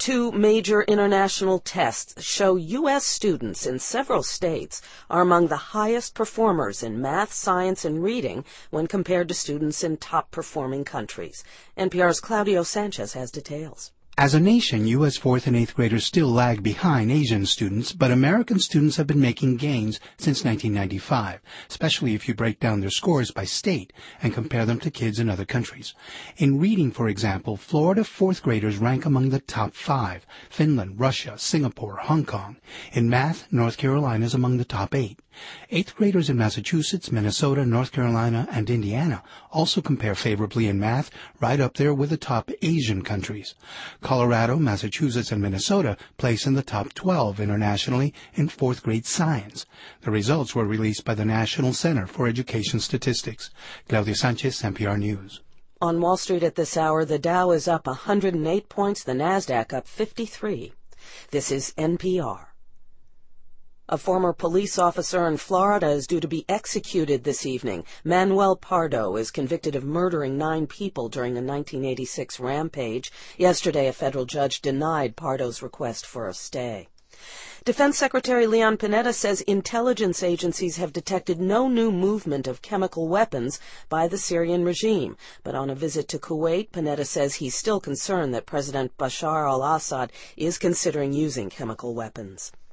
Two major international tests show U.S. students in several states are among the highest performers in math, science, and reading when compared to students in top-performing countries. NPR's Claudio Sanchez has details. As a nation, U.S. 4th and 8th graders still lag behind Asian students, but American students have been making gains since 1995, especially if you break down their scores by state and compare them to kids in other countries. In reading, for example, Florida 4th graders rank among the top 5, Finland, Russia, Singapore, Hong Kong. In math, North Carolina is among the top 8. 8th graders in Massachusetts, Minnesota, North Carolina, and Indiana also compare favorably in math, right up there with the top Asian countries. Colorado, Massachusetts, and Minnesota place in the top 12 internationally in 4th grade science. The results were released by the National Center for Education Statistics. Claudio Sanchez, NPR News. On Wall Street at this hour, the Dow is up 108 points, the Nasdaq up 53. This is NPR. A former police officer in Florida is due to be executed this evening. Manuel Pardo is convicted of murdering 9 people during a 1986 rampage. Yesterday, a federal judge denied Pardo's request for a stay. Defense Secretary Leon Panetta says intelligence agencies have detected no new movement of chemical weapons by the Syrian regime. But on a visit to Kuwait, Panetta says he's still concerned that President Bashar al-Assad is considering using chemical weapons.